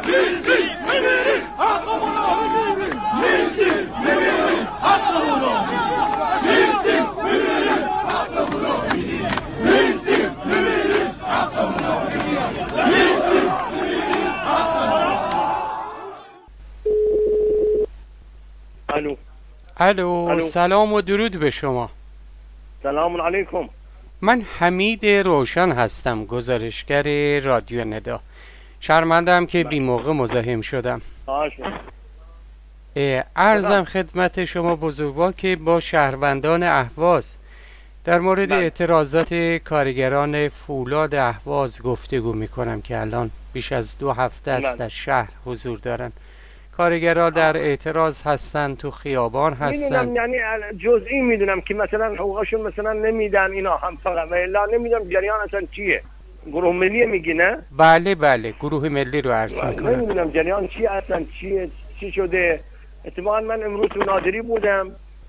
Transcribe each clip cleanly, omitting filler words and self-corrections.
میرسیم میبینیم حقمونو میرسیم میبینیم حقمونو میرسیم میبینیم حقمونو میرسیم میبینیم حقمونو میرسیم میبینیم حقمونو. الو سلام و درود به شما. سلام علیکم. من حمید روشن هستم، گزارشگر رادیو ندا. شرمندم که بی موقع مزاحم شدم. عرضم خدمت شما بزرگوار که با شهروندان اهواز در مورد اعتراضات کارگران فولاد اهواز گفتگو میکنم که الان بیش از 2 هفته است در شهر حضور دارن. کارگرها در اعتراض هستن، تو خیابان هستن. میدونم، یعنی جزئی میدونم که مثلا حقوقشون مثلا نمیدن اینا هم، فقط الا نمیدونم جریان اصلا چیه. گروه ملی میگی نه؟ بله گروه ملی رو عرض میکنم. نمیدونم جریان چی اصلا، چی شده. اتفاقا من امروز تو نادری بودم،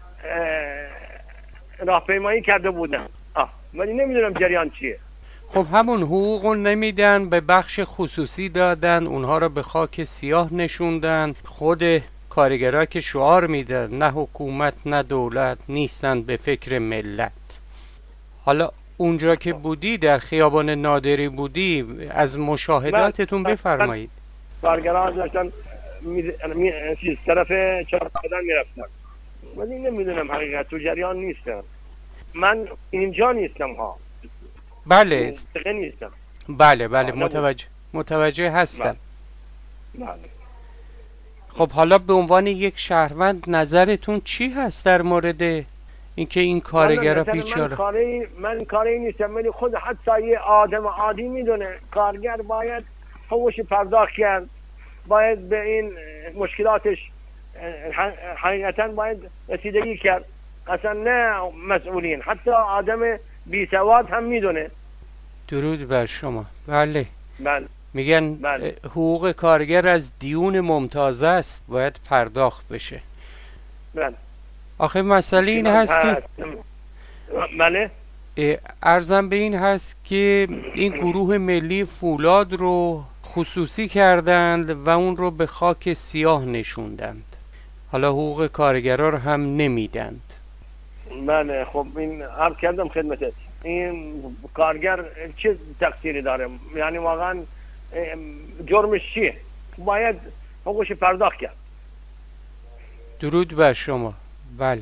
راهپیمایی کرده بودم، ولی نمیدونم جریان چیه. خب همون حقوق نمیدن، به بخش خصوصی دادن، اونها رو به خاک سیاه نشوندن. خود کارگرها که شعار میدن نه حکومت نه دولت، نیستن به فکر ملت. حالا اونجا که بودی، در خیابان نادری بودی، از مشاهداتتون بفرمایید. کارگرها داشتن طرف چهارقدم میرفتن، ولی نمیدونم حقیقت تو جریان نیستم. من اینجا نیستم ها. بله نیستم. بله متوجه هستم. بله. خب حالا به عنوان یک شهروند نظرتون چی هست در مورد اینکه این کارگرها بیچاره؟ من کاری نیستم، ولی خود حتی یه آدم عادی میدونه کارگر باید حقوقش پرداخت کرد، باید به این مشکلاتش حقیقتا باید رسیدگی کرد. اصلا نه مسئولین، حتی آدم بی سواد هم میدونه. درود بر شما. بله. میگن بله. حقوق کارگر از دیون ممتاز است، باید پرداخت بشه. بله. آخه مسئله این هست که بله، عرضم به این هست که این گروه ملی فولاد رو خصوصی کردند و اون رو به خاک سیاه نشوندند. حالا حقوق کارگرها رو هم نمیدند. بله. خب این عرض کردم خدمتت، این کارگر چه تقصیری داره؟ یعنی واقعا جرمش چیه؟ باید حقوقش پرداخت کرد. درود بر شما. بله.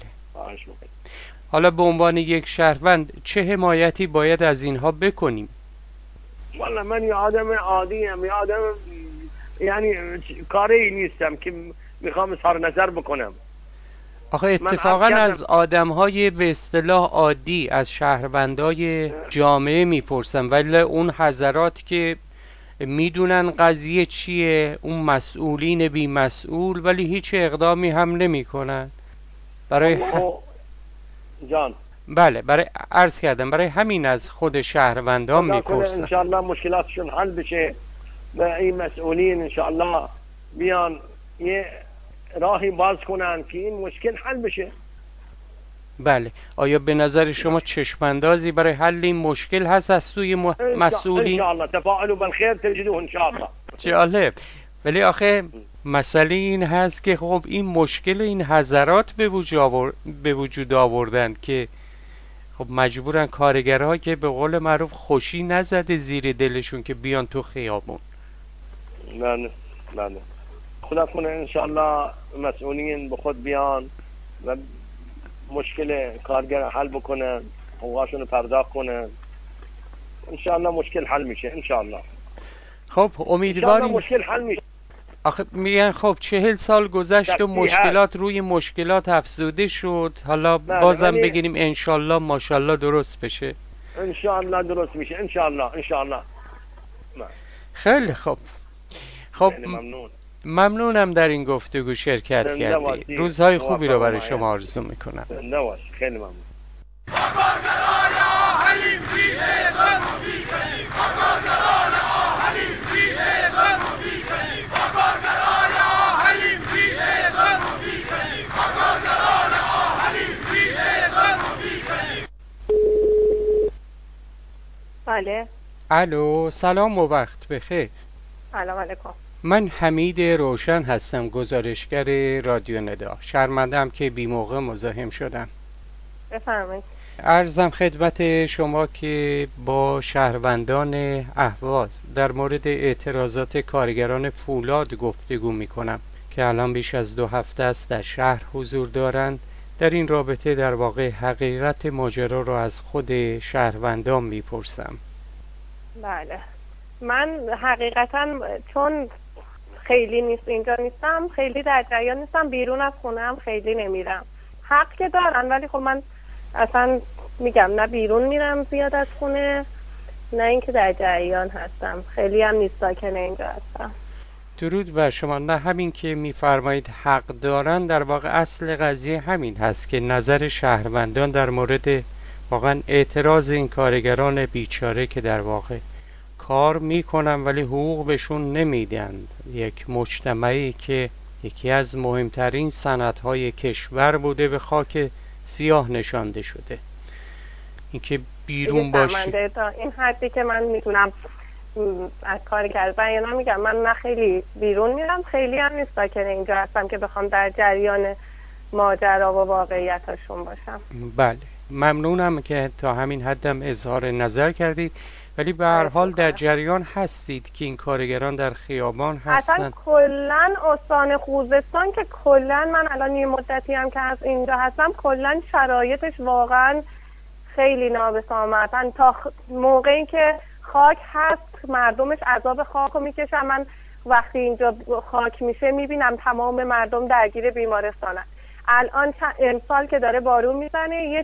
حالا به عنوان یک شهروند چه حمایتی باید از اینها بکنیم؟ والا من یه آدم عادی ام، یه آدم یعنی کاری نیستم که میخوام اظهار نظر بکنم. آخه اتفاقا از آدم‌های به اصطلاح عادی، از شهروندای جامعه میپرسم، ولی اون حضرات که میدونن قضیه چیه، اون مسئولین بی مسئول، ولی هیچ اقدامی هم نمیکنن. بله، برای عرض کردم برای همین از خود شهروندان میپرسم. انشاءالله مشکلاتشون حل بشه و این مسئولین انشاءالله بیان یه راهی باز کنن که این مشکل حل بشه. بله. آیا به نظر شما چشماندازی برای حل این مشکل هست از سوی مسئولین؟ انشاءالله تفاعلوا بالخير تجدوه انشاءالله. جالب. ولی آخه مسئله این هست که خب این مشکل این حضرات به وجود آوردند که خب مجبورن کارگرها که به قول معروف خوشی نزده زیر دلشون که بیان تو خیابون. بله. خدا کنه انشاءالله مسئولین به خود بیان و مشکل کارگر حل بکنن، حقوقشون پرداخت کنن. انشاءالله مشکل حل میشه انشاءالله. خب امیدواریم مشکل حل میشه. آخه میگن خب 40 سال گذشت و مشکلات روی مشکلات افزوده شد، حالا بازم بگیریم انشاءالله ماشاءالله درست بشه. انشاءالله درست میشه انشاءالله. خیلی خوب. خب ممنونم در این گفتگو شرکت کردی. روزهای خوبی رو برای شما آرزو میکنم. خیلی ممنون. بله. الو سلام و وقت بخیر. سلام علیکم. من حمید روشن هستم، گزارشگر رادیو ندا. شرمنده‌ام که بی موقع مزاحم شدم. بفرمایید. عرضم خدمت شما که با شهروندان اهواز در مورد اعتراضات کارگران فولاد گفتگو می کنم که الان بیش از 2 هفته است در شهر حضور دارند. در این رابطه در واقع حقیقت ماجرا را از خود شهروندان می پرسم. بله، من حقیقتا چون خیلی اینجا نیستم، خیلی در جریان نیستم، بیرون از خونه هم خیلی نمیرم. حق که دارن، ولی خب من اصلا میگم نه بیرون میرم زیاد از خونه، نه اینکه در جریان هستم، خیلی هم نیست ساکن اینجا هستم. درود بر شما. نه همین که میفرمایید حق دارن، در واقع اصل قضیه همین هست که نظر شهروندان در مورد واقعا اعتراض این کارگران بیچاره که در واقع کار میکنن ولی حقوق بهشون نمیدن. یک مجتمعی که یکی از مهمترین صنعت‌های کشور بوده به خاک سیاه نشانده شده. اینکه بیرون باشه تا این حدی که من میتونم از کار کردن، یعنی میگم من نه خیلی بیرون میرم، خیلی هم نیست ساکن اینجا هستم که بخوام در جریان ماجرا و واقعیتاشون باشم. بله، ممنونم که تا همین حدم اظهار نظر کردید، ولی به هر حال در جریان هستید که این کارگران در خیابان هستن. اصلا کلن استان خوزستان که کلن من الان یه مدتی هم که از اینجا هستم، کلن شرایطش واقعا خیلی نابسامدن. تا موقعی که خاک هست مردمش عذاب خاک رو میکشن. من وقتی اینجا خاک میشه میبینم تمام مردم درگیر بیمارستانن. الان امسال که داره بارون میزنه، یه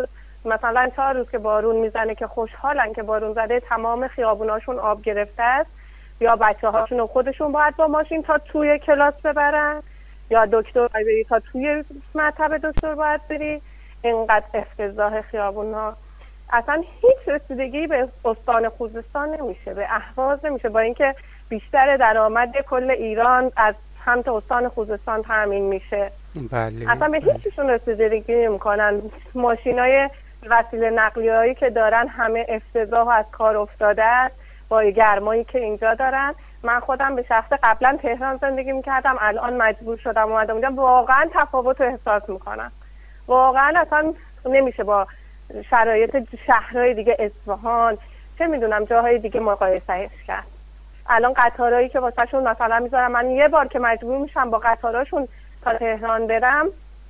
4 روز که بارون میزنه که خوشحالن که بارون زده، تمام خیابوناشون آب گرفته است، یا بچه هاشون و خودشون باید با ماشین تا توی کلاس ببرن، یا دکتر بری تا توی مطب دکتر باید بری. اینقدر افتضاح خیابون ها. اصلا هیچ رسیدگی به استان خوزستان نمیشه، به اهواز نمیشه، با اینکه بیشتر درآمد کل ایران از سمت استان خوزستان تامین میشه. بله. اصلا به هیچشون رسیدگی نمیکنن. ماشینای وسیله نقلیه‌ای که دارن همه افتضاح از کار افتاده است با گرمایی که اینجا دارن. من خودم به شخص قبلا تهران زندگی میکردم، الان مجبور شدم اومدم اونجا. واقعا تفاوت رو احساس میکنم. واقعا اصلا نمیشه با شرایط شهرهای دیگه، اصفهان، چه میدونم جاهای دیگه مقایسهش کرد. الان قطارهایی که واسهشون مثلا میذارم، من یه بار که مجبور میشم با قطاراشون تا تهران برم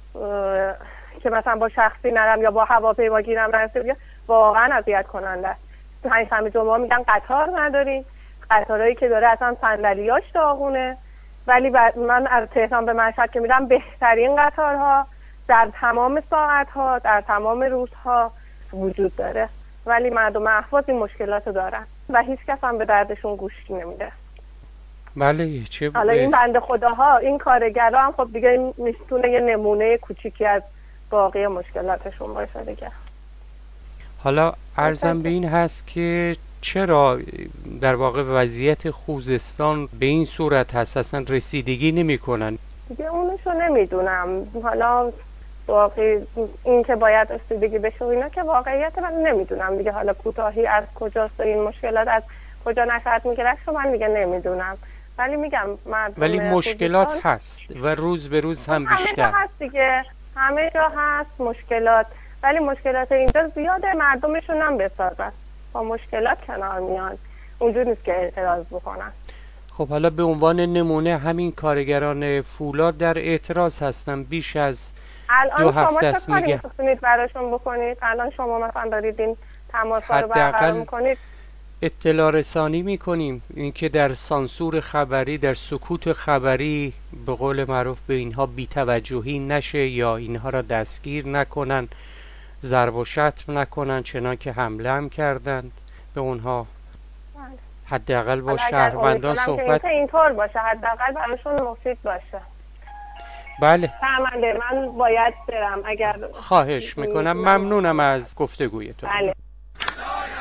که مثلا با شخصی نرم یا با هواپیما گیرم نرسه، واقعا اذیت کننده است. پنجشنبه جمعه میگن قطار نداریم، قطارهایی که داره اصلا صندلیاش داغونه. ولی من از تهران به مشهد که میرم بهترین قطارها در تمام ساعتها در تمام روزها وجود داره، ولی مردم اهواز این مشکلاتو دارن و هیچ کس هم به دردشون گوش نمیده. بله. حالا این بنده خداها، این کارگرها هم خب دیگه میتونه یه نمونه کوچیکی از باقی مشکلاتشون باشه دیگه. حالا عرضم به این هست که چرا در واقع وضعیت خوزستان به این صورت هست، اصلا رسیدگی نمی کنن؟ دیگه اونشو نمیدونم. حالا واقعی این که باید رسیدگی بشه اینا که واقعیت من نمیدونم دیگه. حالا کوتاهی از کجاست این مشکلات از کجا نشأت میگیره من دیگه نمیدونم. ولی میگم ولی مشکلات هست و روز به روز هم بیشتر همه جا هست دیگه، همه جا هست مشکلات، ولی مشکلات اینجا زیاده، مردمشون هم بسازن با مشکلات کنار میان، اونجور نیست که اعتراض بکنن. خب حالا به عنوان نمونه همین کارگران فولاد در اعتراض هستن بیش از 2 هفته است. الان شما چه کاری براشون بکنید؟ الان شما مثلا دارید این تماس‌ها رو برقرار میکنید؟ اطلاع رسانی میکنیم، اینکه در سانسور خبری، در سکوت خبری به قول معروف به اینها بی‌توجهی نشه یا اینها را دستگیر نکنن، ضرب و شتم نکنن، چنان که حمله هم کردند به اونها. حداقل با شهروندان صحبت که اینطور باشه، حداقل براشون مفید باشه. بله. شرمنده، من باید برم. اگر خواهش میکنم، ممنونم از گفتگویتون. بله.